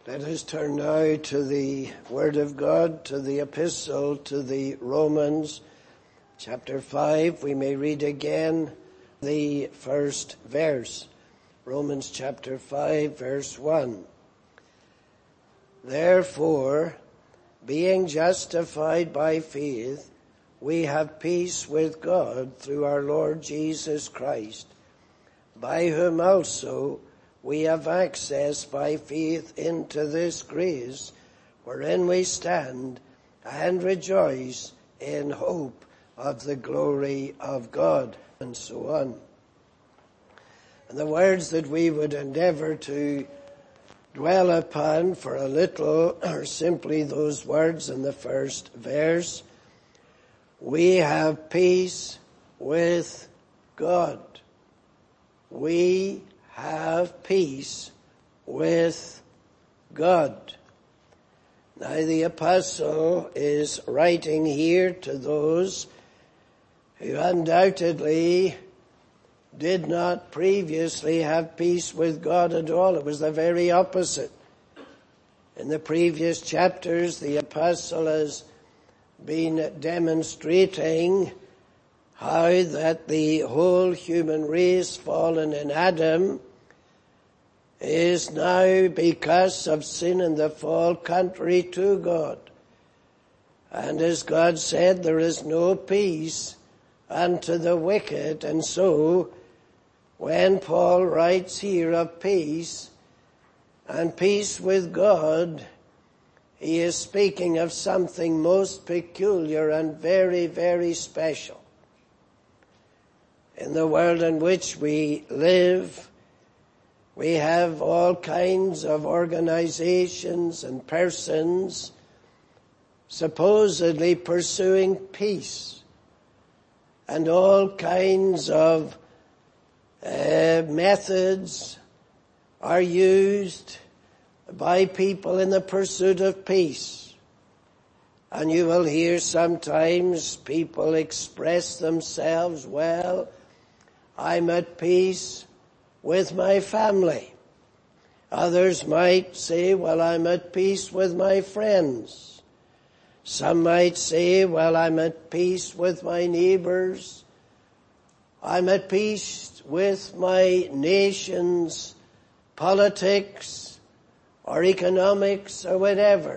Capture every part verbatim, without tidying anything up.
Let us turn now to the Word of God, to the Epistle to the Romans, chapter five. We may read again the first verse. Romans chapter five, verse one. Therefore, being justified by faith, we have peace with God through our Lord Jesus Christ, by whom also we have access by faith into this grace wherein we stand and rejoice in hope of the glory of God, and so on. And the words that we would endeavor to dwell upon for a little are simply those words in the first verse. We have peace with God. We have peace with God. Now the apostle is writing here to those who undoubtedly did not previously have peace with God at all. It was the very opposite. In the previous chapters, the apostle has been demonstrating how that the whole human race fallen in Adam is now, because of sin and the fall, contrary to God. And as God said, there is no peace unto the wicked. And so, when Paul writes here of peace and peace with God, he is speaking of something most peculiar and very, very special. In the world in which we live, we have all kinds of organizations and persons supposedly pursuing peace, and all kinds of uh, methods are used by people in the pursuit of peace. And you will hear sometimes people express themselves, well, I'm at peace with my family. Others might say, well, I'm at peace with my friends. Some might say, well, I'm at peace with my neighbors. I'm at peace with my nation's politics or economics or whatever.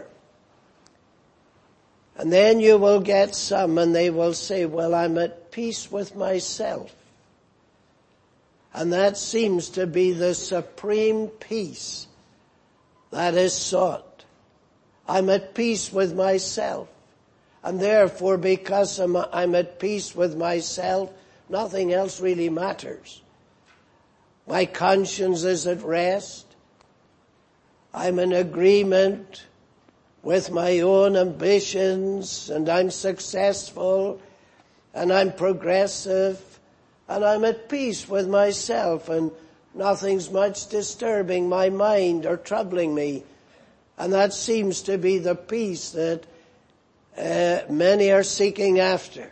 And then you will get some and they will say, well, I'm at peace with myself. And that seems to be the supreme peace that is sought. I'm at peace with myself. And therefore, because I'm, I'm at peace with myself, nothing else really matters. My conscience is at rest. I'm in agreement with my own ambitions, and I'm successful, and I'm progressive, and I'm at peace with myself, and nothing's much disturbing my mind or troubling me. And that seems to be the peace that uh, many are seeking after.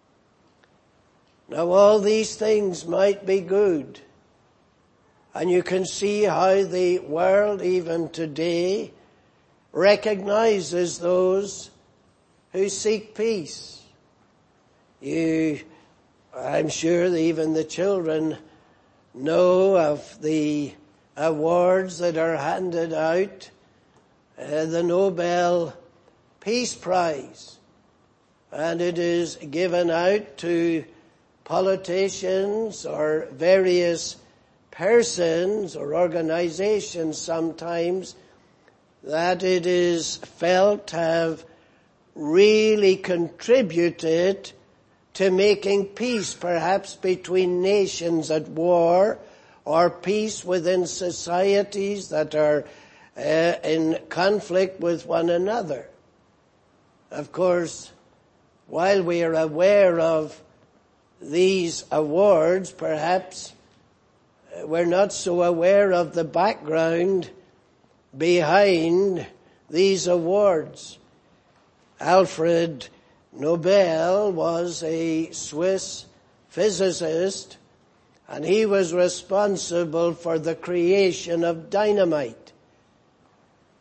Now all these things might be good, and you can see how the world even today recognizes those who seek peace. You I'm sure that even the children know of the awards that are handed out, uh, the Nobel Peace Prize, and it is given out to politicians or various persons or organizations sometimes that it is felt have really contributed to making peace perhaps between nations at war, or peace within societies that are uh, in conflict with one another. Of course, while we are aware of these awards, perhaps we're not so aware of the background behind these awards. Alfred Nobel was a Swiss physicist, and he was responsible for the creation of dynamite.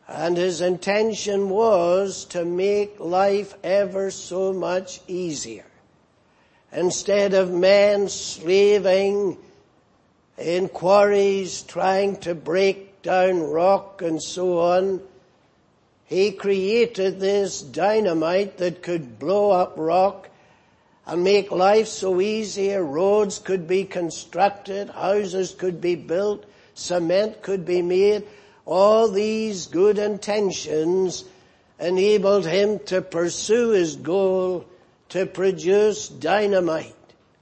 And his intention was to make life ever so much easier. Instead of men slaving in quarries trying to break down rock and so on, he created this dynamite that could blow up rock and make life so easier. Roads could be constructed, houses could be built, cement could be made. All these good intentions enabled him to pursue his goal, to produce dynamite.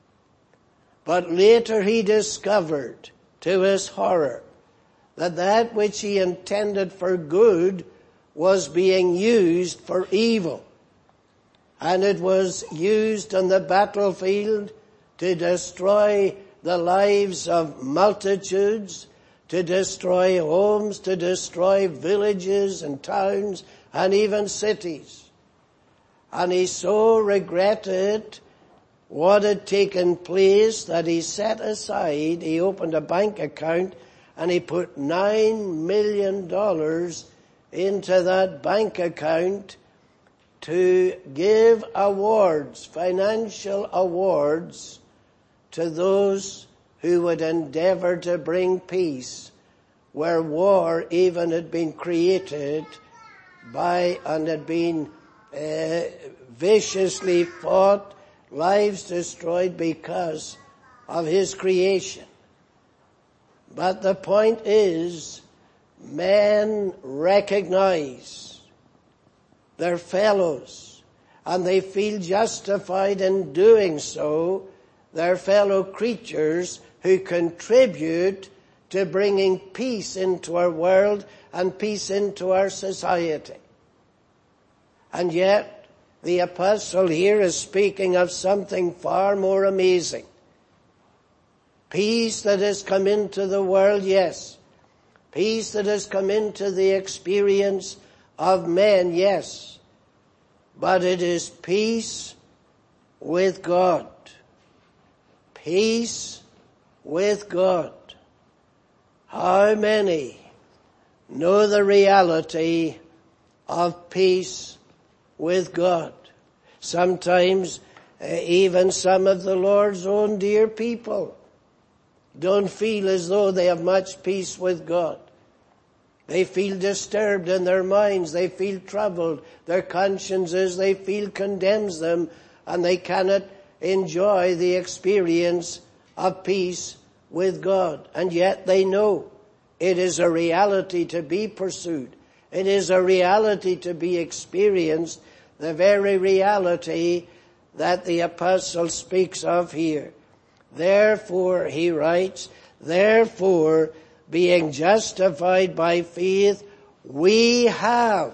But later he discovered, to his horror, that that which he intended for good was being used for evil. And it was used on the battlefield to destroy the lives of multitudes, to destroy homes, to destroy villages and towns and even cities. And he so regretted what had taken place that he set aside, he opened a bank account and he put nine million dollars into that bank account to give awards, financial awards, to those who would endeavor to bring peace where war even had been created by and had been uh, viciously fought, lives destroyed because of his creation. But the point is, men recognize their fellows, and they feel justified in doing so, their fellow creatures who contribute to bringing peace into our world and peace into our society. And yet, the apostle here is speaking of something far more amazing. Peace that has come into the world, yes. Peace that has come into the experience of men, yes. But it is peace with God. Peace with God. How many know the reality of peace with God? Sometimes uh, even some of the Lord's own dear people don't feel as though they have much peace with God. They feel disturbed in their minds. They feel troubled. Their consciences, they feel, condemns them, and they cannot enjoy the experience of peace with God. And yet they know it is a reality to be pursued. It is a reality to be experienced, the very reality that the apostle speaks of here. Therefore, he writes, therefore, being justified by faith, we have,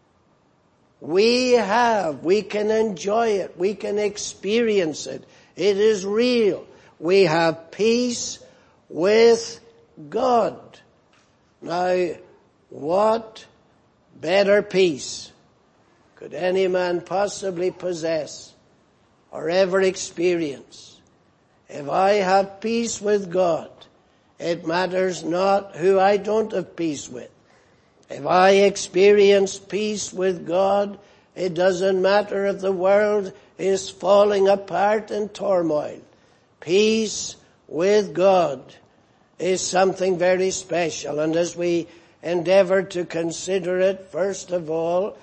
we have, we can enjoy it, we can experience it. It is real. We have peace with God. Now, what better peace could any man possibly possess or ever experience? If I have peace with God, it matters not who I don't have peace with. If I experience peace with God, it doesn't matter if the world is falling apart in turmoil. Peace with God is something very special. And as we endeavor to consider it, first of all,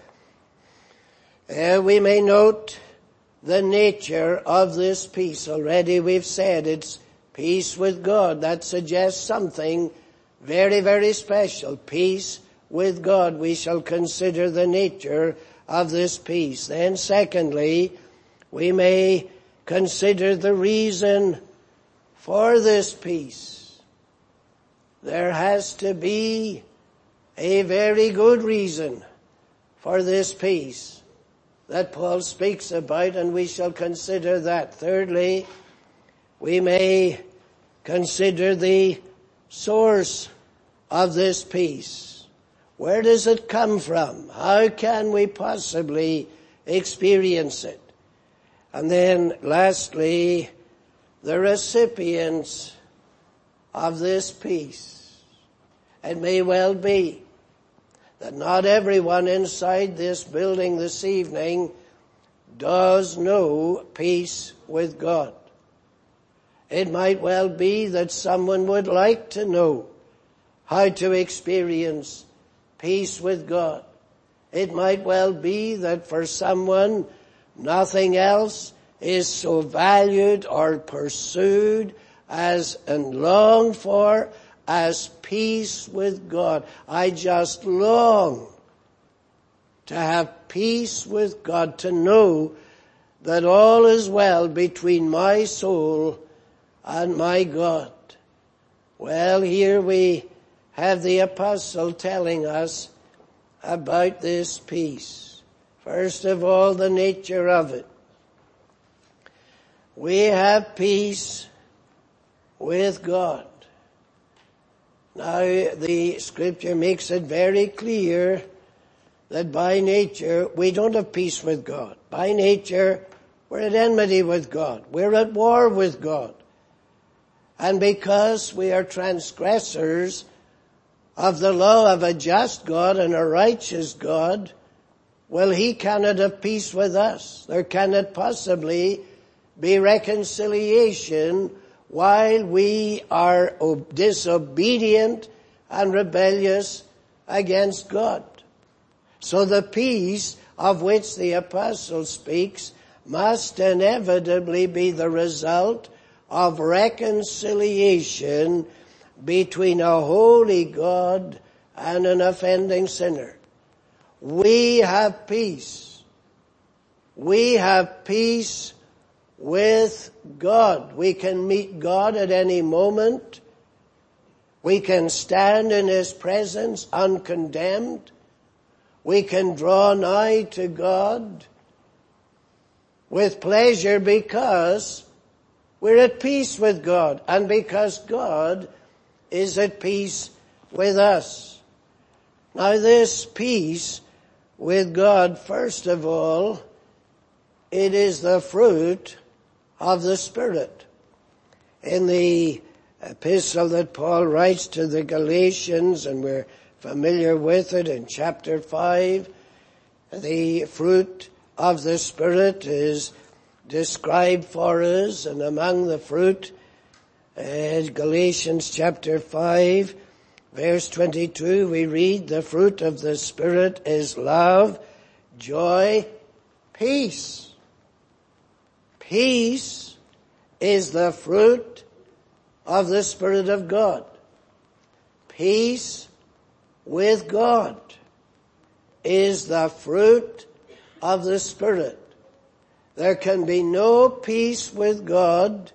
uh, we may note the nature of this peace. Already we've said it's peace with God. That suggests something very, very special. Peace with God. We shall consider the nature of this peace. Then secondly, we may consider the reason for this peace. There has to be a very good reason for this peace that Paul speaks about, and we shall consider that. Thirdly, we may consider the source of this peace. Where does it come from? How can we possibly experience it? And then lastly, the recipients of this peace. It may well be that not everyone inside this building this evening does know peace with God. It might well be that someone would like to know how to experience peace with God. It might well be that for someone nothing else is so valued or pursued as and longed for as peace with God. I just long to have peace with God, to know that all is well between my soul and my God. Well, here we have the apostle telling us about this peace. First of all, the nature of it. We have peace with God. Now, the scripture makes it very clear that by nature we don't have peace with God. By nature we're at enmity with God. We're at war with God. And because we are transgressors of the law of a just God and a righteous God, well, He cannot have peace with us. There cannot possibly be reconciliation while we are disobedient and rebellious against God. So the peace of which the apostle speaks must inevitably be the result of reconciliation between a holy God and an offending sinner. We have peace. We have peace with God. We can meet God at any moment. We can stand in His presence uncondemned. We can draw nigh to God with pleasure because we're at peace with God and because God is at peace with us. Now, this peace with God, first of all, it is the fruit of the Spirit. In the epistle that Paul writes to the Galatians, and we're familiar with it in chapter five, the fruit of the Spirit is described for us, and among the fruit, uh, Galatians chapter five, verse twenty-two, we read, the fruit of the Spirit is love, joy, peace. Peace is the fruit of the Spirit of God. Peace with God is the fruit of the Spirit. There can be no peace with God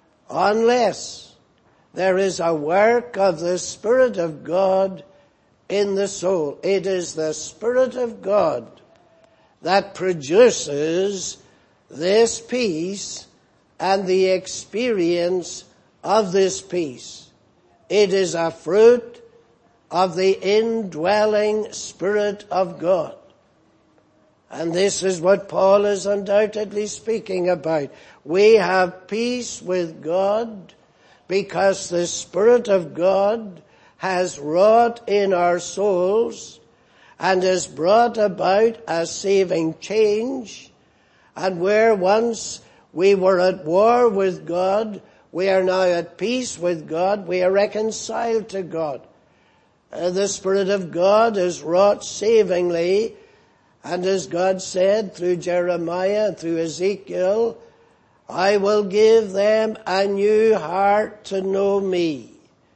unless there is a work of the Spirit of God in the soul. It is the Spirit of God that produces this peace and the experience of this peace. It is a fruit of the indwelling Spirit of God. And this is what Paul is undoubtedly speaking about. We have peace with God because the Spirit of God has wrought in our souls and has brought about a saving change. And where once we were at war with God, we are now at peace with God. We are reconciled to God. Uh, the Spirit of God is wrought savingly. And as God said through Jeremiah, through Ezekiel, I will give them a new heart to know me.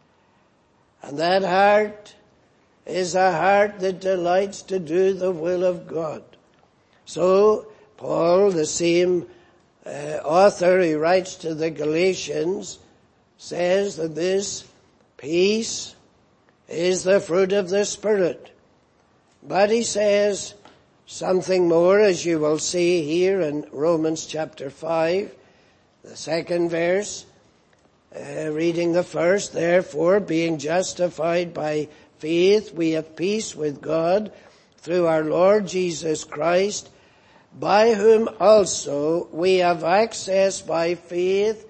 And that heart is a heart that delights to do the will of God. So, Paul, the same uh, author who writes to the Galatians, says that this peace is the fruit of the Spirit. But he says something more, as you will see here in Romans chapter five, the second verse, uh, reading the first, therefore, being justified by faith, we have peace with God through our Lord Jesus Christ, by whom also we have access by faith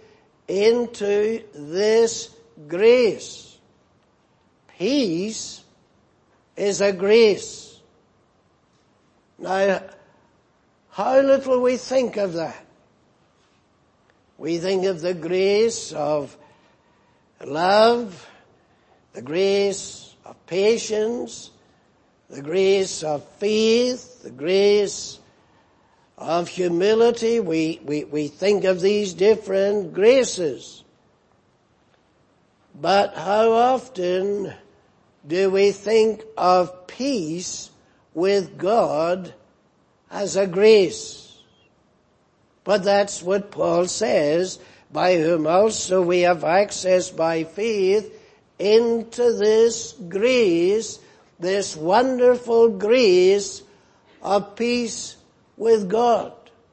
into this grace. Peace is a grace. Now, how little we think of that. We think of the grace of love, the grace of patience, the grace of faith, the grace of humility. We, we, we think of these different graces. But how often do we think of peace with God as a grace? But that's what Paul says, by whom also we have access by faith into this grace, this wonderful grace of peace with God.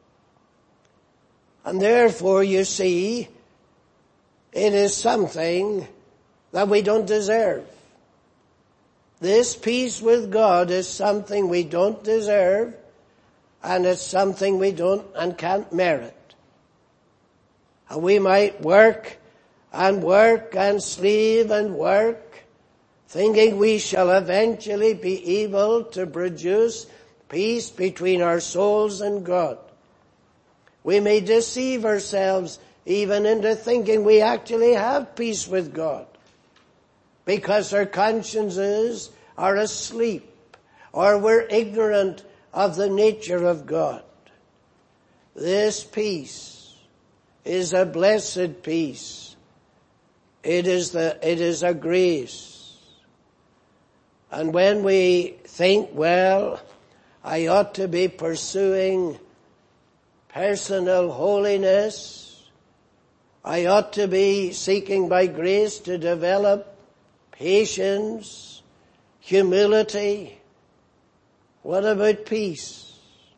And therefore, you see, it is something that we don't deserve. This peace with God is something we don't deserve, and it's something we don't and can't merit. And we might work and work and slave and work, thinking we shall eventually be able to produce peace between our souls and God. We may deceive ourselves even into thinking we actually have peace with God, because our consciences are asleep, or we're ignorant of the nature of God. This peace is a blessed peace. It is the, it is a grace. And when we think, well, I ought to be pursuing personal holiness, I ought to be seeking by grace to develop patience, humility. What about peace?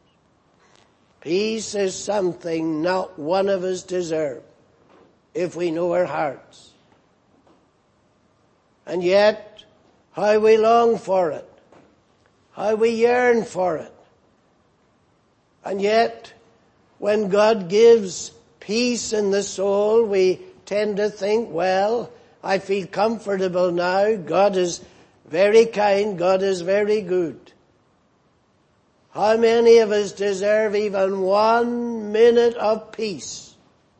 Peace is something not one of us deserve if we know our hearts. And yet, how we long for it, how we yearn for it. And yet, when God gives peace in the soul, we tend to think, well, I feel comfortable now. God is very kind. God is very good. How many of us deserve even one minute of peace?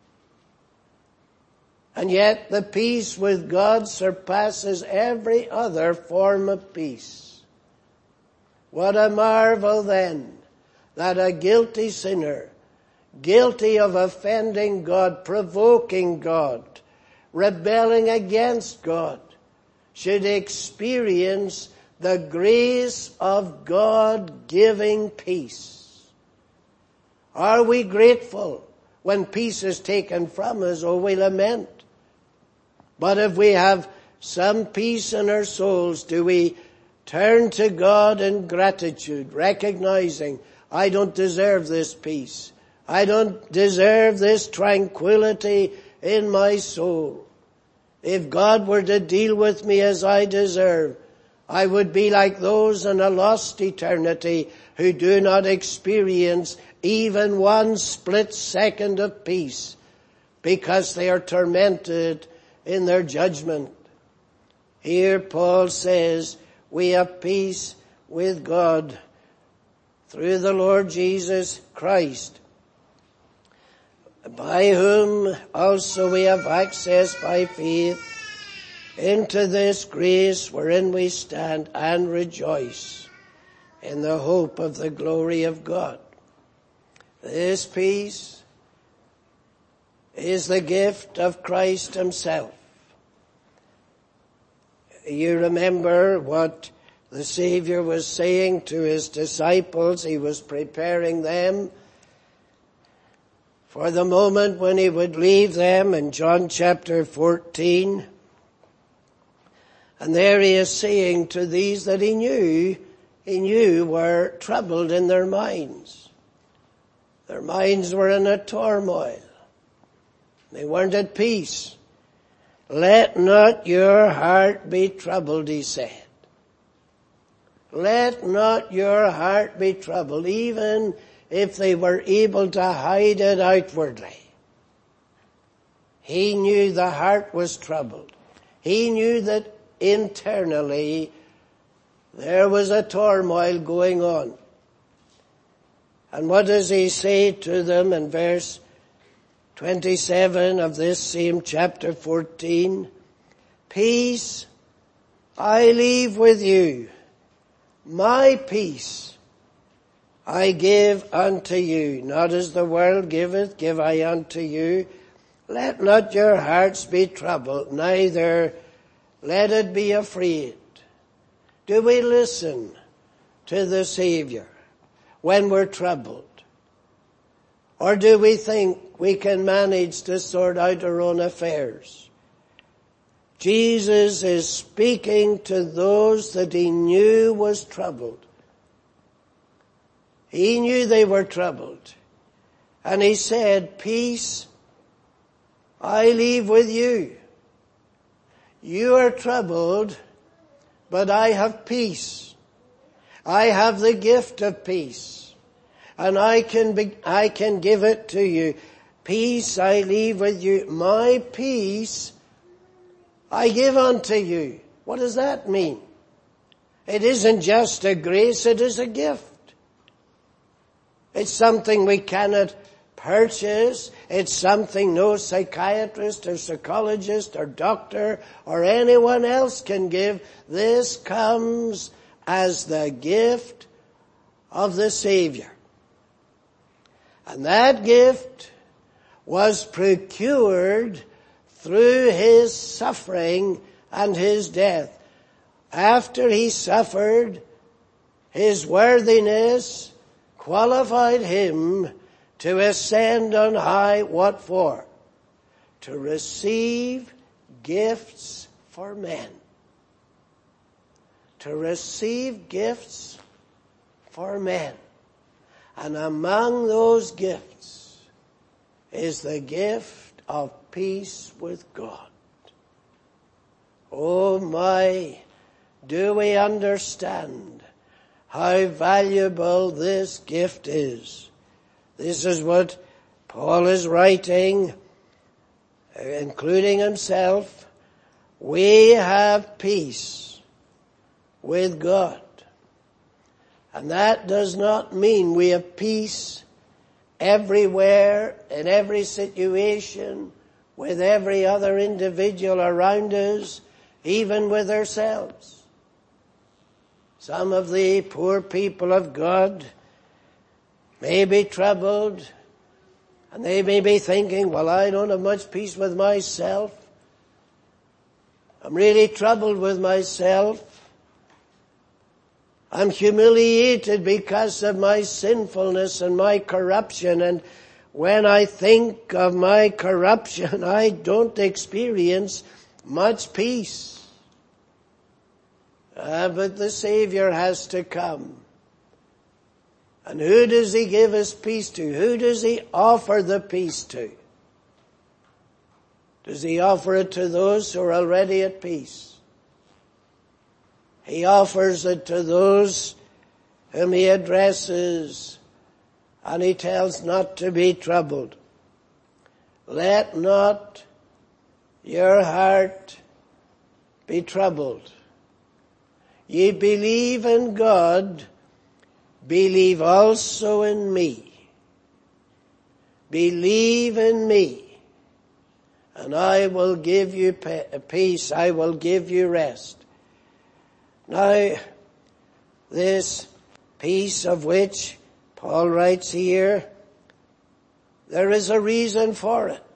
And yet the peace with God surpasses every other form of peace. What a marvel then that a guilty sinner, guilty of offending God, provoking God, rebelling against God, should experience the grace of God giving peace. Are we grateful when peace is taken from us, or we lament? But if we have some peace in our souls, do we turn to God in gratitude, recognizing, I don't deserve this peace. I don't deserve this tranquility in my soul. If God were to deal with me as I deserve, I would be like those in a lost eternity who do not experience even one split second of peace because they are tormented in their judgment. Here Paul says, we have peace with God through the Lord Jesus Christ, by whom also we have access by faith into this grace wherein we stand and rejoice in the hope of the glory of God. This peace is the gift of Christ himself. You remember what the Savior was saying to his disciples. He was preparing them for the moment when he would leave them in John chapter fourteen. And there he is saying to these that he knew, he knew were troubled in their minds. Their minds were in a turmoil. They weren't at peace. Let not your heart be troubled, he said. Let not your heart be troubled, even if they were able to hide it outwardly. He knew the heart was troubled. He knew that internally there was a turmoil going on. And what does he say to them in verse twenty-seven of this same chapter fourteen? Peace I leave with you, my peace I give unto you. Not as the world giveth, give I unto you. Let not your hearts be troubled, neither let it be afraid. Do we listen to the Savior when we're troubled? Or do we think we can manage to sort out our own affairs? Jesus is speaking to those that he knew was troubled. He knew they were troubled. And he said, peace I leave with you. You are troubled, but I have peace. I have the gift of peace. And I can be, I can give it to you. Peace I leave with you. My peace I give unto you. What does that mean? It isn't just a grace, it is a gift. It's something we cannot purchase. It's something no psychiatrist or psychologist or doctor or anyone else can give. This comes as the gift of the Savior. And that gift was procured through his suffering and his death. After he suffered, his worthiness qualified him to ascend on high. What for? To receive gifts for men. To receive gifts for men. And among those gifts is the gift of peace with God. Oh my, do we understand how valuable this gift is? This is what Paul is writing, including himself. We have peace with God. And that does not mean we have peace everywhere, in every situation, with every other individual around us, even with ourselves. Some of the poor people of God may be troubled, and they may be thinking, well, I don't have much peace with myself. I'm really troubled with myself. I'm humiliated because of my sinfulness and my corruption, and when I think of my corruption, I don't experience much peace. Uh, but the Savior has to come. And who does he give his peace to? Who does he offer the peace to? Does he offer it to those who are already at peace? He offers it to those whom he addresses, and he tells not to be troubled. Let not your heart be troubled. Ye believe in God, believe also in me. Believe in me, and I will give you peace, I will give you rest. Now, this peace of which Paul writes here, there is a reason for it.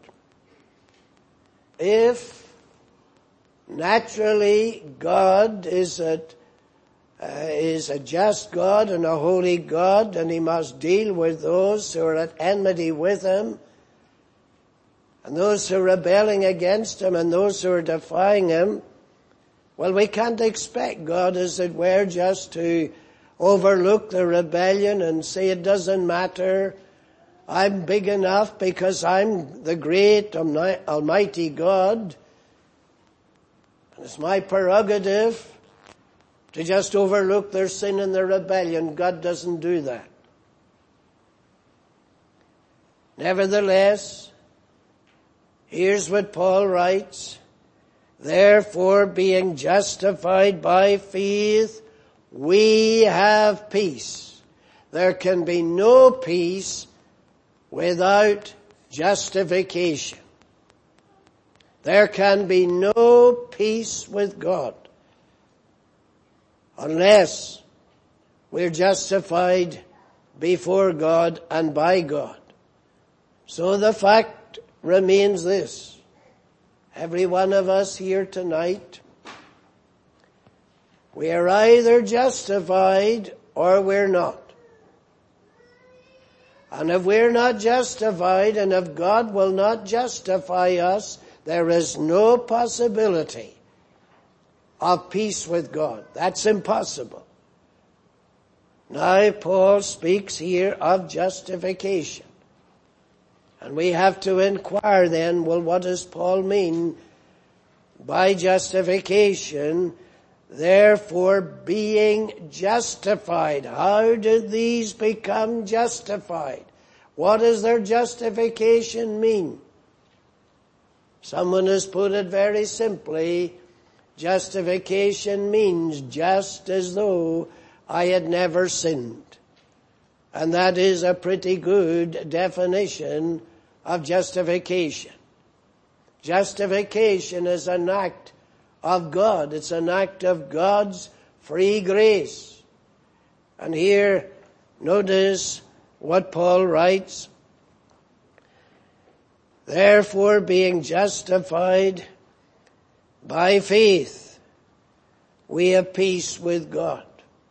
If naturally God is a, uh, is a just God and a holy God, and he must deal with those who are at enmity with him, and those who are rebelling against him, and those who are defying him, well, we can't expect God, as it were, just to overlook the rebellion and say it doesn't matter. I'm big enough because I'm the great almighty God. And it's my prerogative to just overlook their sin and their rebellion. God doesn't do that. Nevertheless, here's what Paul writes. Therefore, being justified by faith, we have peace. There can be no peace without justification. There can be no peace with God unless we're justified before God and by God. So the fact remains this. Every one of us here tonight, we are either justified or we're not. And if we're not justified, and if God will not justify us, there is no possibility of peace with God. That's impossible. Now Paul speaks here of justification. And we have to inquire then, well, what does Paul mean by justification? Therefore, being justified. How did these become justified? What does their justification mean? Someone has put it very simply. Justification means just as though I had never sinned. And that is a pretty good definition of justification. Justification is an act of God. It's an act of God's free grace. And here, notice what Paul writes. Therefore, being justified by faith, we have peace with God.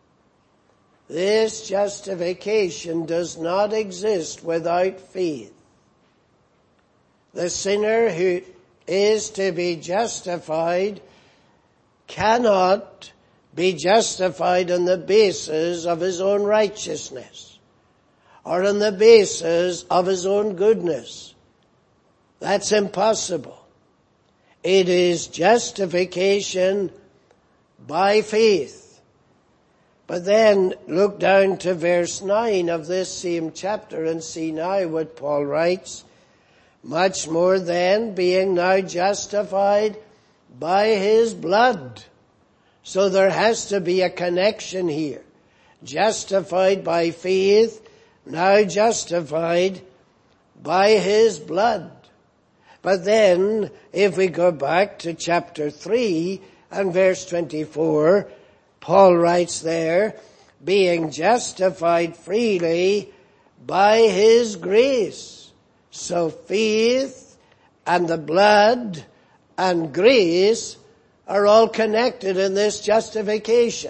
This justification does not exist without faith. The sinner who is to be justified cannot be justified on the basis of his own righteousness or on the basis of his own goodness. That's impossible. It is justification by faith. But then look down to verse nine of this same chapter and see now what Paul writes. Much more then, being now justified by his blood. So there has to be a connection here. Justified by faith, now justified by his blood. But then, if we go back to chapter three and verse twenty-four, Paul writes there, being justified freely by his grace. So faith and the blood and grace are all connected in this justification.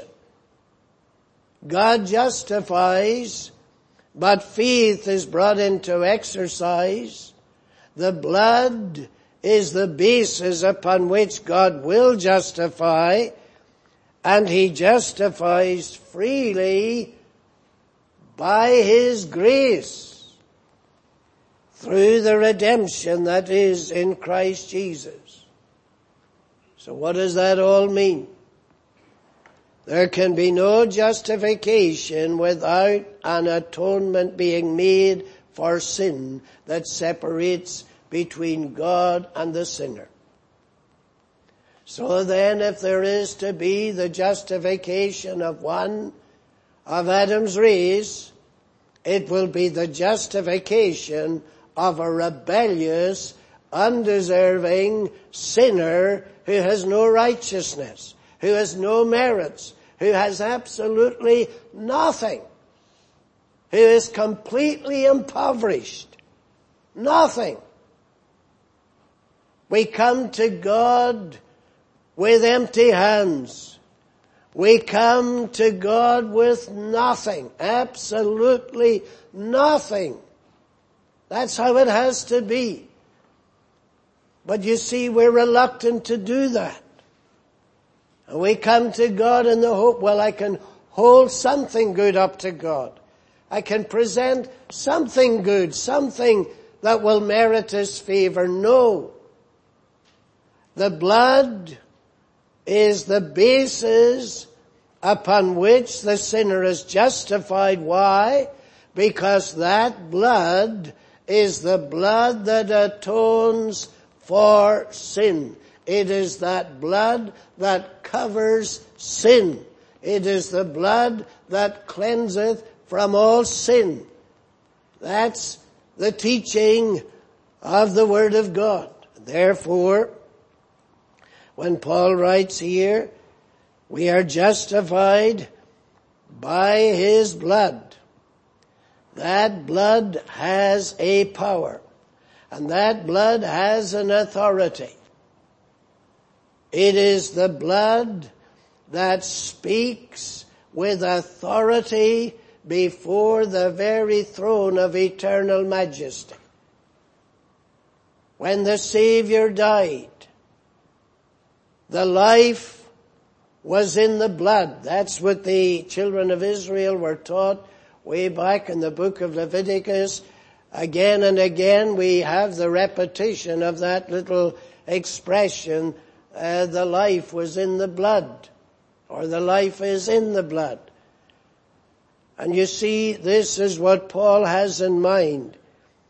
God justifies, but faith is brought into exercise. The blood is the basis upon which God will justify, and he justifies freely by his grace through the redemption that is in Christ Jesus. So what does that all mean? There can be no justification without an atonement being made for sin that separates between God and the sinner. So then, if there is to be the justification of one of Adam's race, it will be the justification of a rebellious, undeserving sinner who has no righteousness, who has no merits, who has absolutely nothing, who is completely impoverished. Nothing. We come to God with empty hands. We come to God with nothing, absolutely nothing. That's how it has to be. But you see, we're reluctant to do that. And we come to God in the hope, well, I can hold something good up to God. I can present something good, something that will merit his favor. No. The blood is the basis upon which the sinner is justified. Why? Because that blood is the blood that atones for sin. It is that blood that covers sin. It is the blood that cleanseth from all sin. That's the teaching of the Word of God. Therefore, when Paul writes here, we are justified by His blood. That blood has a power, and that blood has an authority. It is the blood that speaks with authority before the very throne of eternal majesty. When the Savior died, the life was in the blood. That's what the children of Israel were taught way back in the book of Leviticus. Again and again we have the repetition of that little expression, uh, the life was in the blood, or the life is in the blood. And you see, this is what Paul has in mind.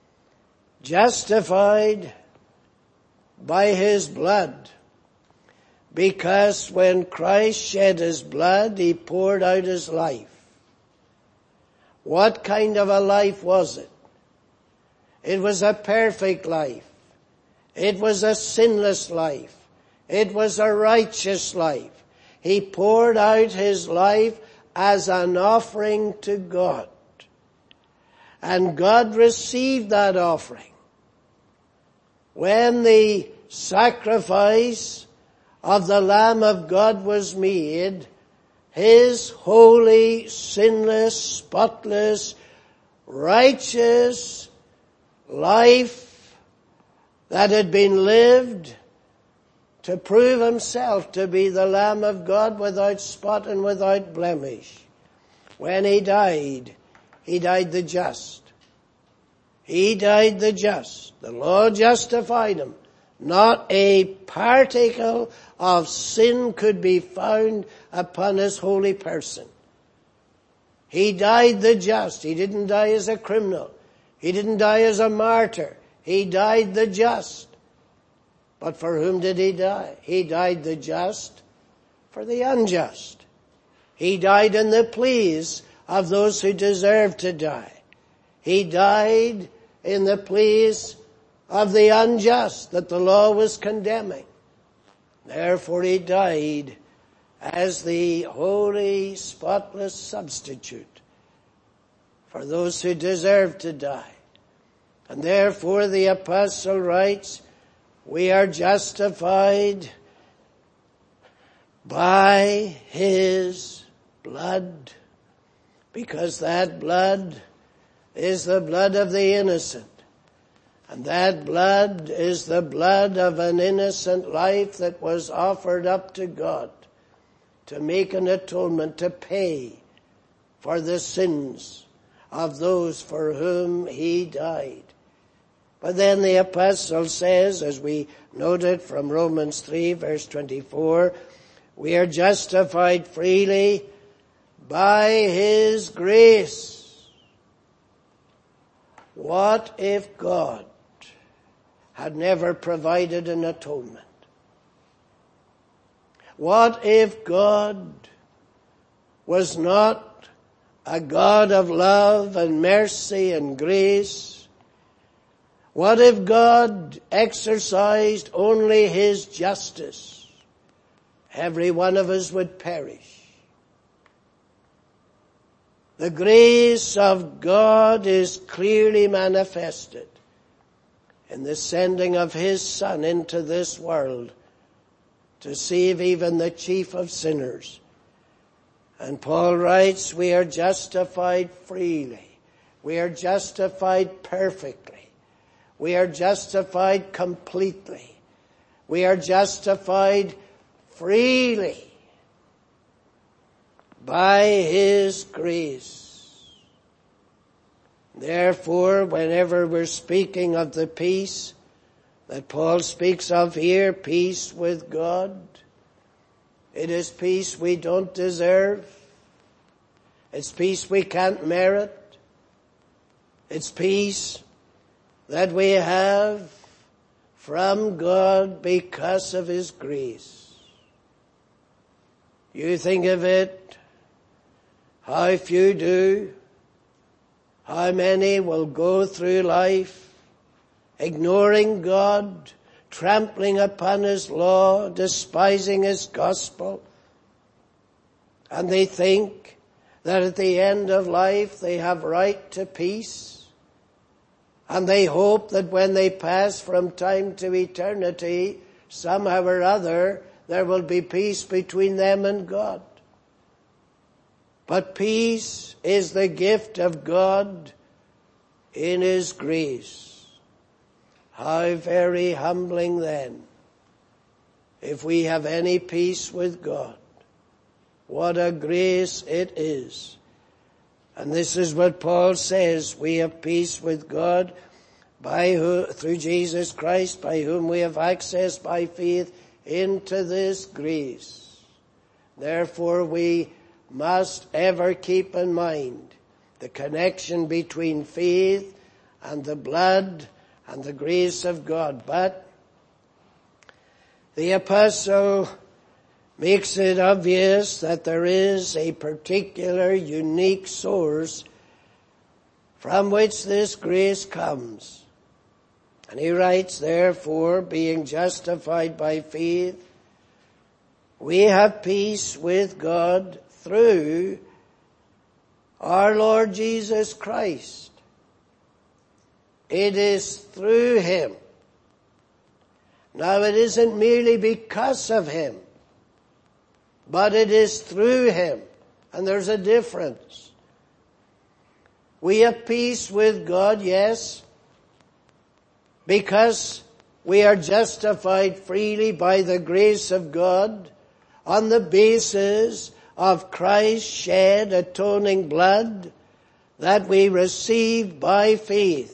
Justified by His blood. Because when Christ shed His blood, He poured out His life. What kind of a life was it? It was a perfect life. It was a sinless life. It was a righteous life. He poured out His life as an offering to God. And God received that offering. When the sacrifice of the Lamb of God was made, His holy, sinless, spotless, righteous life that had been lived to prove Himself to be the Lamb of God without spot and without blemish. When He died, He died the just. He died the just. The law justified Him. Not a particle of sin could be found upon His holy person. He died the just. He didn't die as a criminal. He didn't die as a martyr. He died the just. But for whom did He die? He died the just for the unjust. He died in the place of those who deserved to die. He died in the place of the unjust that the law was condemning. Therefore He died as the holy, spotless substitute for those who deserve to die. And therefore the apostle writes, we are justified by His blood, because that blood is the blood of the innocent. And that blood is the blood of an innocent life that was offered up to God to make an atonement, to pay for the sins of those for whom He died. But then the apostle says, as we noted from Romans three verse twenty-four, we are justified freely by His grace. What if God had never provided an atonement? What if God was not a God of love and mercy and grace? What if God exercised only His justice? Every one of us would perish. The grace of God is clearly manifested in the sending of His Son into this world to save even the chief of sinners. And Paul writes, we are justified freely. We are justified perfectly. We are justified completely. We are justified freely by His grace. Therefore, whenever we're speaking of the peace that Paul speaks of here, peace with God, it is peace we don't deserve. It's peace we can't merit. It's peace that we have from God because of His grace. You think of it, how few do, how many will go through life ignoring God, trampling upon His law, despising His gospel, and they think that at the end of life they have right to peace, and they hope that when they pass from time to eternity, somehow or other, there will be peace between them and God. But peace is the gift of God in His grace. How very humbling then, if we have any peace with God. What a grace it is. And this is what Paul says, we have peace with God by who, through Jesus Christ, by whom we have access by faith into this grace. Therefore we must ever keep in mind the connection between faith and the blood and the grace of God. But the apostle makes it obvious that there is a particular unique source from which this grace comes. And he writes, therefore, being justified by faith, we have peace with God through our Lord Jesus Christ. It is through Him. Now it isn't merely because of Him, but it is through Him. And there's a difference. We have peace with God, yes, because we are justified freely by the grace of God on the basis of Christ's shed atoning blood that we received by faith.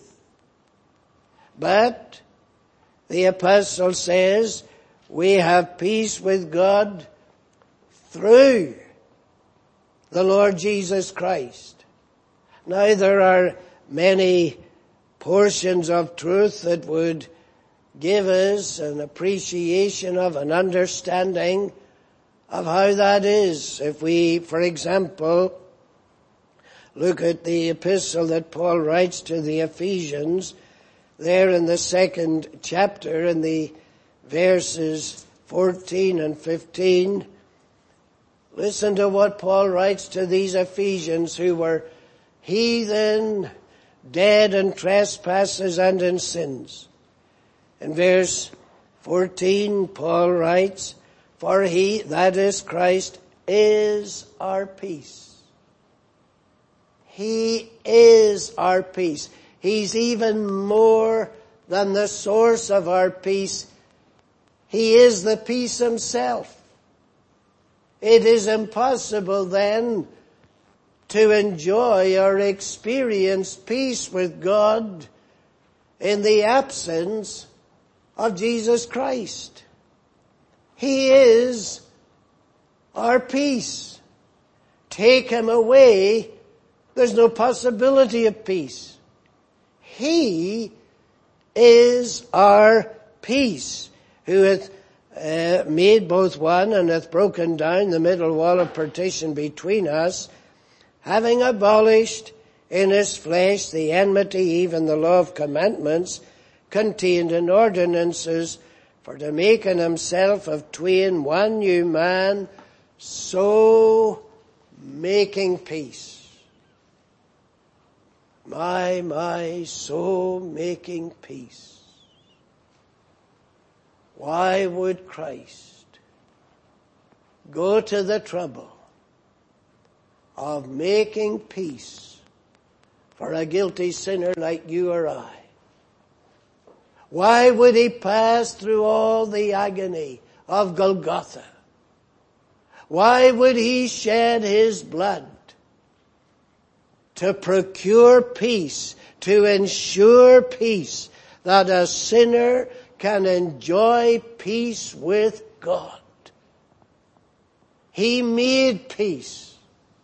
But the apostle says we have peace with God through the Lord Jesus Christ. Now there are many portions of truth that would give us an appreciation of, an understanding of how that is. If we, for example, look at the epistle that Paul writes to the Ephesians, there in the second chapter, in the verses fourteen and fifteen, listen to what Paul writes to these Ephesians who were heathen, dead in trespasses and in sins. In verse fourteen, Paul writes, for He, that is Christ, is our peace. He is our peace. He's even more than the source of our peace. He is the peace Himself. It is impossible then to enjoy or experience peace with God in the absence of Jesus Christ. He is our peace. Take Him away, there's no possibility of peace. He is our peace, who hath uh, made both one and hath broken down the middle wall of partition between us, having abolished in His flesh the enmity, even the law of commandments contained in ordinances, for to make in Himself of twain one new man, so making peace. My, my, so making peace. Why would Christ go to the trouble of making peace for a guilty sinner like you or I? Why would He pass through all the agony of Golgotha? Why would He shed His blood to procure peace, to ensure peace, that a sinner can enjoy peace with God? He made peace,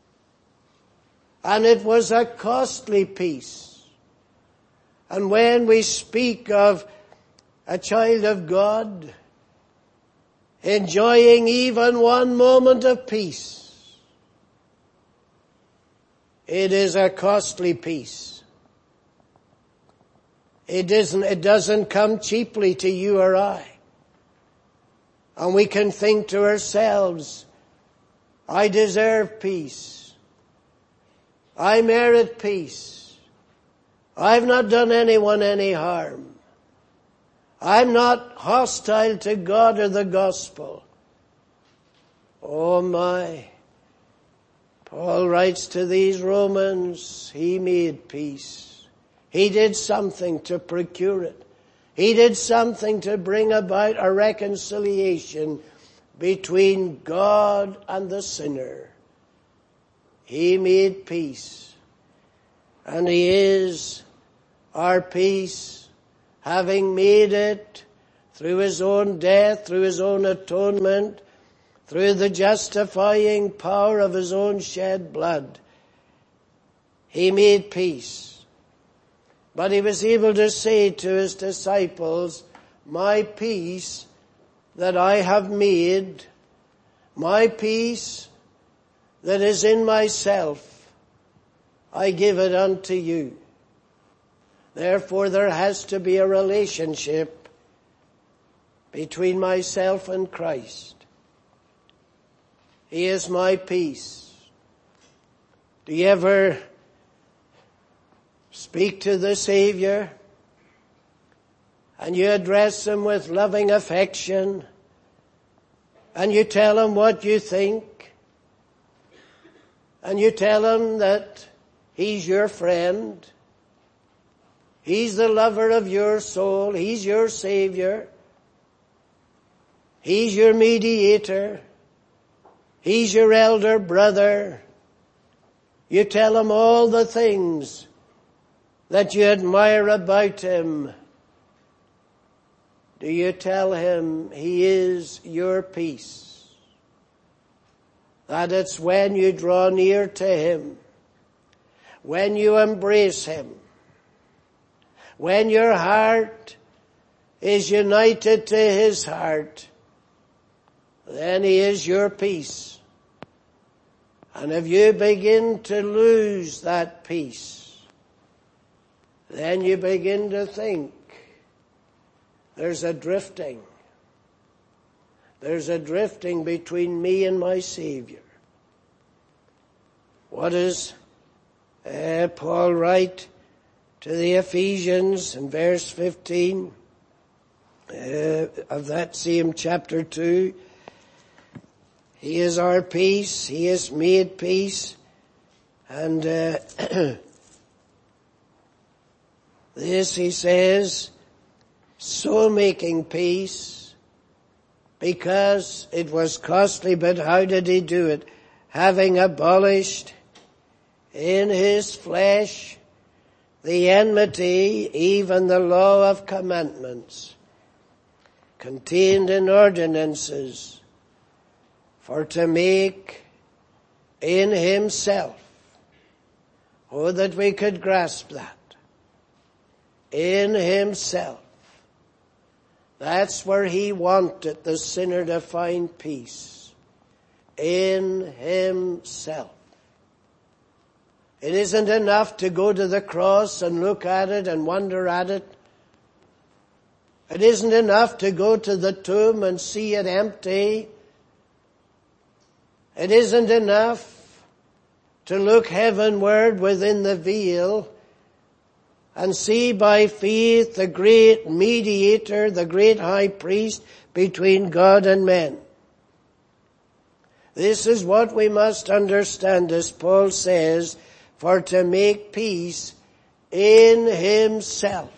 and it was a costly peace. And when we speak of a child of God, enjoying even one moment of peace. It is a costly peace. It isn't, it doesn't come cheaply to you or I. And we can think to ourselves, I deserve peace. I merit peace. I've not done anyone any harm. I'm not hostile to God or the gospel. Oh my. Paul writes to these Romans, he made peace. He did something to procure it. He did something to bring about a reconciliation between God and the sinner. He made peace. And he is our peace, having made it through his own death, through his own atonement, through the justifying power of his own shed blood. He made peace. But he was able to say to his disciples, my peace that I have made, my peace that is in myself, I give it unto you. Therefore there has to be a relationship between myself and Christ. He is my peace. Do you ever speak to the Savior and you address him with loving affection and you tell him what you think and you tell him that he's your friend, he's the lover of your soul, he's your Savior, he's your mediator, he's your elder brother. You tell him all the things that you admire about him. Do you tell him he is your peace? That it's when you draw near to him, when you embrace him, when your heart is united to his heart, then he is your peace. And if you begin to lose that peace, then you begin to think there's a drifting. There's a drifting between me and my Savior. What does uh, Paul write to the Ephesians in verse fifteen uh, of that same chapter two? He is our peace. He has made peace. And uh, this, he says, so making peace, because it was costly, but how did he do it? Having abolished in his flesh the enmity, even the law of commandments, contained in ordinances, for to make in himself, oh, that we could grasp that, in himself. That's where he wanted the sinner to find peace. In himself. It isn't enough to go to the cross and look at it and wonder at it. It isn't enough to go to the tomb and see it empty. It isn't enough to look heavenward within the veil and see by faith the great mediator, the great high priest between God and men. This is what we must understand, as Paul says, for to make peace in himself.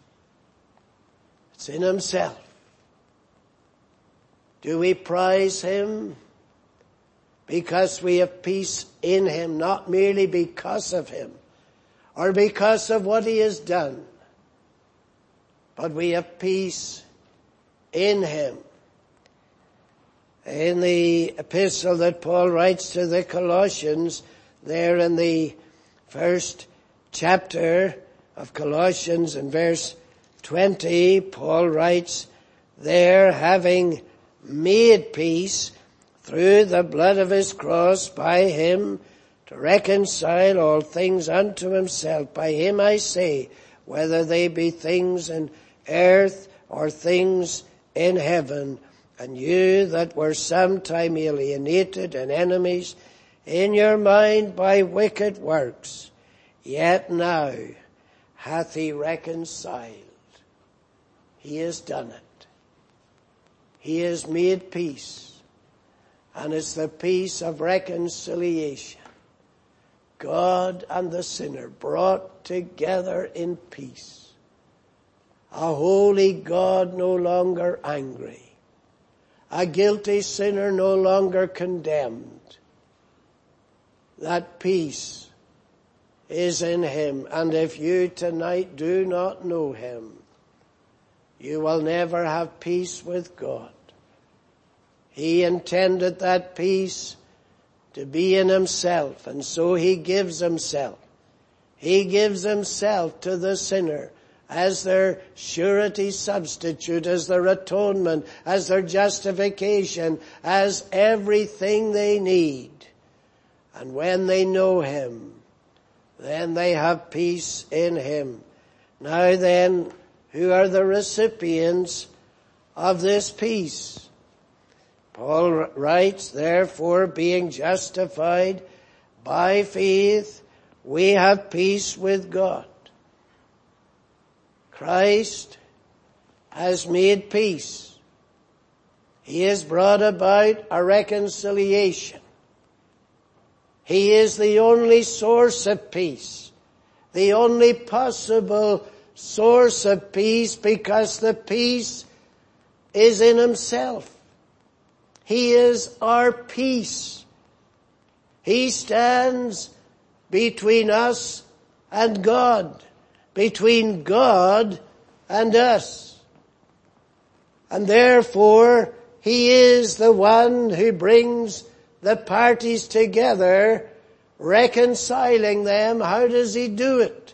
It's in himself. Do we prize him? Because we have peace in him, not merely because of him, or because of what he has done, but we have peace in him. In the epistle that Paul writes to the Colossians, there in the first chapter of Colossians in verse twenty, Paul writes there, having made peace through the blood of his cross, by him to reconcile all things unto himself. By him I say, whether they be things in earth or things in heaven. And you that were sometime alienated and enemies in your mind by wicked works, yet now hath he reconciled. He has done it. He has made peace. And it's the peace of reconciliation. God and the sinner brought together in peace. A holy God no longer angry. A guilty sinner no longer condemned. That peace is in him. And if you tonight do not know him, you will never have peace with God. He intended that peace to be in himself, and so he gives himself. He gives himself to the sinner as their surety substitute, as their atonement, as their justification, as everything they need. And when they know him, then they have peace in him. Now then, who are the recipients of this peace? Paul writes, therefore, being justified by faith, we have peace with God. Christ has made peace. He has brought about a reconciliation. He is the only source of peace, the only possible source of peace, because the peace is in himself. He is our peace. He stands between us and God, between God and us. And therefore, he is the one who brings the parties together, reconciling them. How does he do it?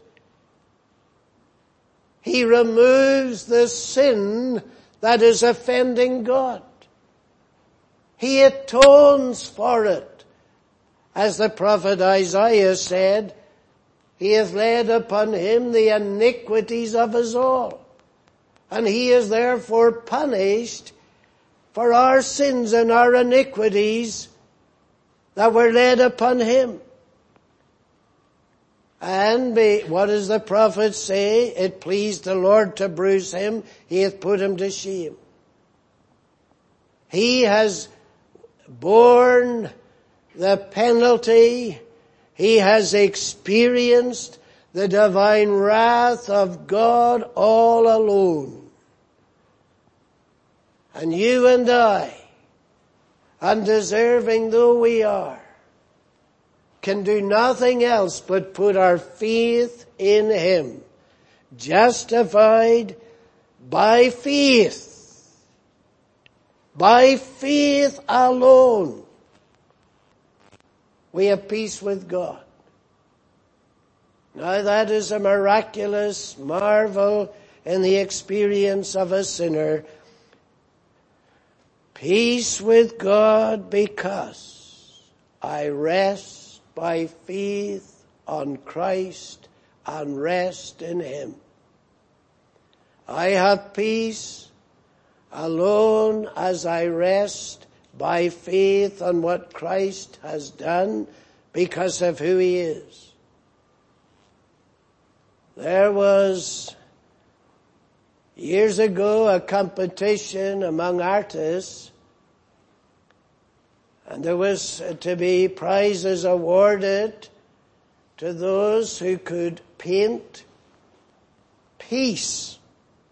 He removes the sin that is offending God. He atones for it. As the prophet Isaiah said, he hath laid upon him the iniquities of us all. And he is therefore punished for our sins and our iniquities that were laid upon him. And be, what does the prophet say? It pleased the Lord to bruise him. He hath put him to shame. He has borne the penalty. He has experienced the divine wrath of God all alone. And you and I, undeserving though we are, can do nothing else but put our faith in him, justified by faith. By faith alone, we have peace with God. Now that is a miraculous marvel in the experience of a sinner. Peace with God because I rest by faith on Christ and rest in him. I have peace alone as I rest by faith on what Christ has done because of who he is. There was years ago a competition among artists, and there was to be prizes awarded to those who could paint peace.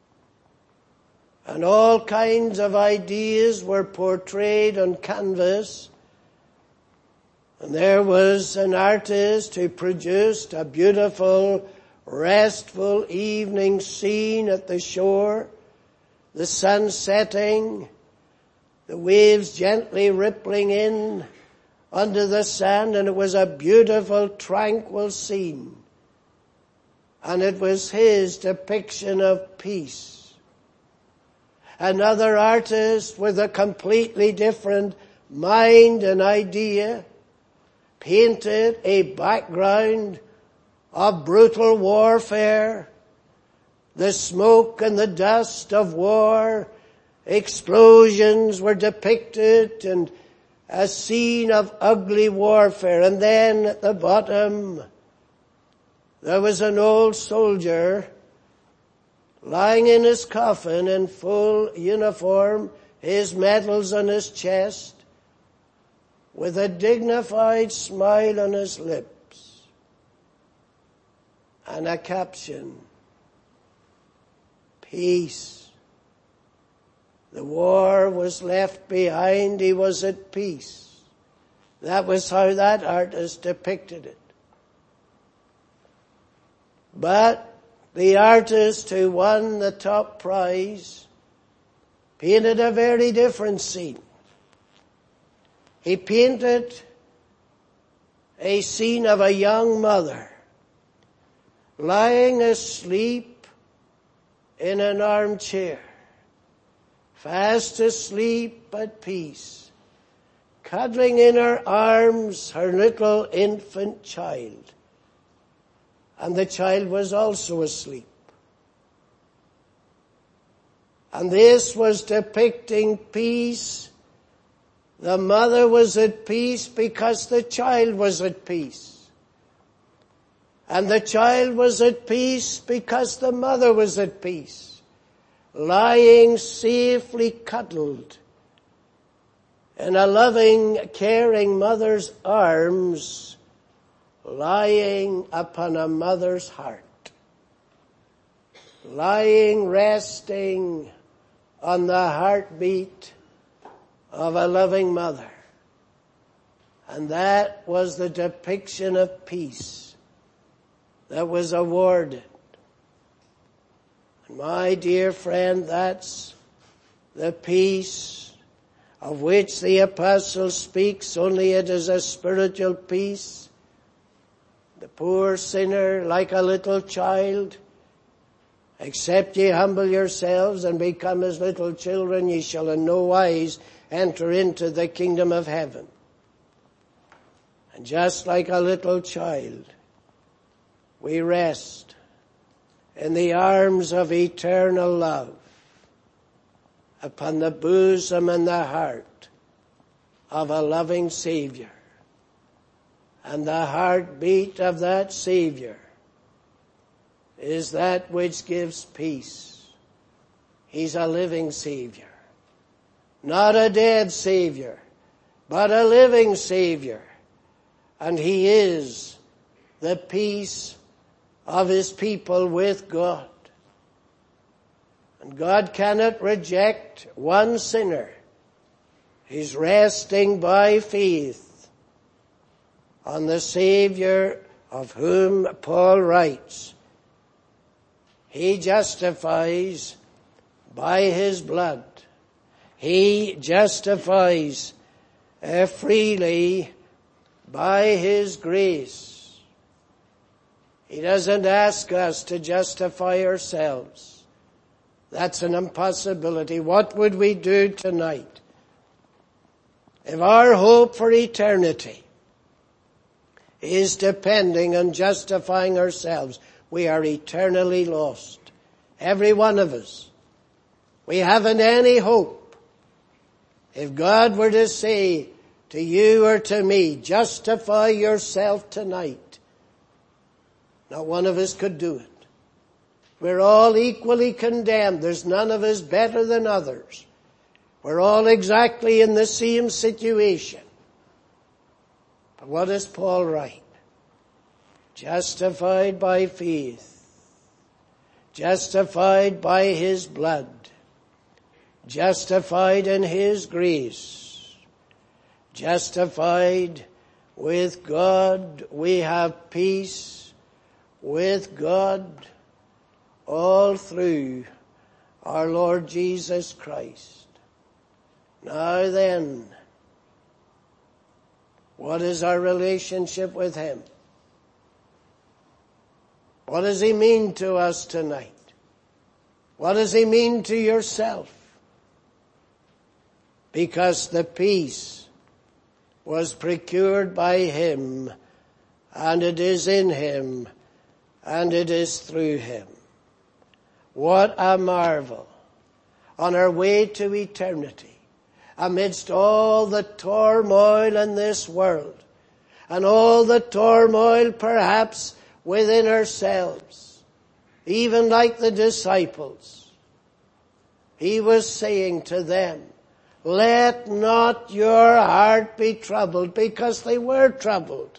And all kinds of ideas were portrayed on canvas. And there was an artist who produced a beautiful, restful evening scene at the shore, the sun setting, the waves gently rippling in under the sand, and it was a beautiful, tranquil scene. And it was his depiction of peace. Another artist with a completely different mind and idea painted a background of brutal warfare, the smoke and the dust of war, explosions were depicted, and a scene of ugly warfare. And then at the bottom, there was an old soldier lying in his coffin in full uniform, his medals on his chest, with a dignified smile on his lips, and a caption, peace. The war was left behind, he was at peace. That was how that artist depicted it. But the artist who won the top prize painted a very different scene. He painted a scene of a young mother lying asleep in an armchair, fast asleep at peace, cuddling in her arms her little infant child. And the child was also asleep. And this was depicting peace. The mother was at peace because the child was at peace. And the child was at peace because the mother was at peace, lying safely cuddled in a loving, caring mother's arms, lying upon a mother's heart, lying, resting on the heartbeat of a loving mother. And that was the depiction of peace that was awarded. And my dear friend, that's the peace of which the apostle speaks, only it is a spiritual peace. The poor sinner, like a little child, except ye humble yourselves and become as little children, ye shall in no wise enter into the kingdom of heaven. And just like a little child, we rest in the arms of eternal love, upon the bosom and the heart of a loving Savior. And the heartbeat of that Savior is that which gives peace. He's a living Savior. Not a dead Savior, but a living Savior. And He is the peace of His people with God. And God cannot reject one sinner. He's resting by faith on the Savior of whom Paul writes. He justifies by His blood. He justifies uh, freely by His grace. He doesn't ask us to justify ourselves. That's an impossibility. What would we do tonight if our hope for eternity is depending on justifying ourselves? We are eternally lost. Every one of us. We haven't any hope. If God were to say to you or to me, justify yourself tonight, not one of us could do it. We're all equally condemned. There's none of us better than others. We're all exactly in the same situation. But what does Paul write? Justified by faith. Justified by His blood. Justified in His grace. Justified with God. We have peace with God all through our Lord Jesus Christ. Now then, what is our relationship with Him? What does He mean to us tonight? What does He mean to yourself? because the peace was procured by him, and it is in him, and it is through him. What a marvel on our way to eternity, amidst all the turmoil in this world, and all the turmoil perhaps within ourselves, even like the disciples. He was saying to them, let not your heart be troubled, because they were troubled.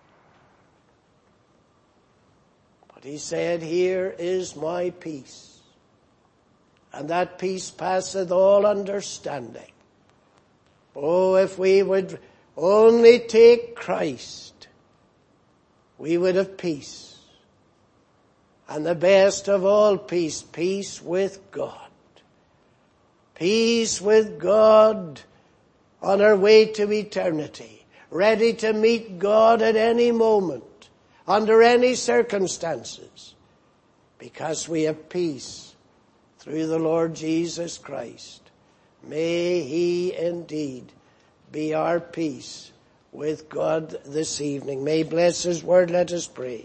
But he said, here is my peace, and that peace passeth all understanding. Oh, if we would only take Christ, we would have peace. And the best of all peace, peace with God. Peace with God on our way to eternity, ready to meet God at any moment, under any circumstances, because we have peace through the Lord Jesus Christ. May he indeed be our peace with God this evening. May he bless his word. Let us pray.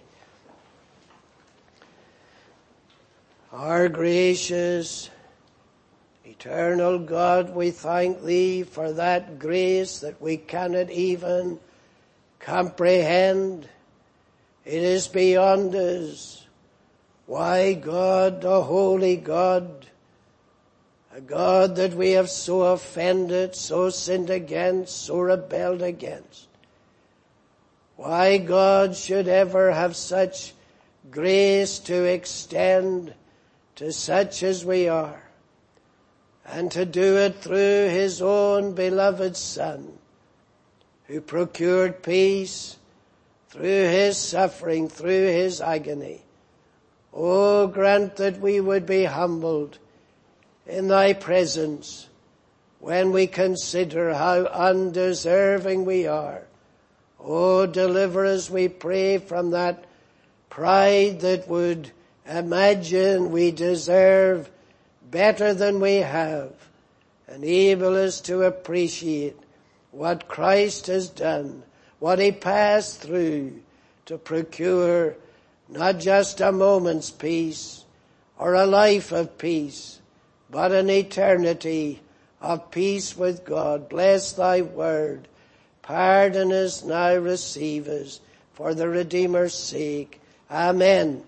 Our gracious, eternal God, we thank thee for that grace that we cannot even comprehend. It is beyond us. Why, God, the holy God, a God that we have so offended, so sinned against, so rebelled against, why God should ever have such grace to extend to such as we are, and to do it through his own beloved Son, who procured peace through his suffering, through his agony. Oh, grant that we would be humbled in thy presence when we consider how undeserving we are. Oh, deliver us, we pray, from that pride that would imagine we deserve better than we have. Enable us to appreciate what Christ has done, what he passed through to procure not just a moment's peace or a life of peace, but an eternity of peace with God. Bless thy word. Pardon us now, receive us for the Redeemer's sake. Amen.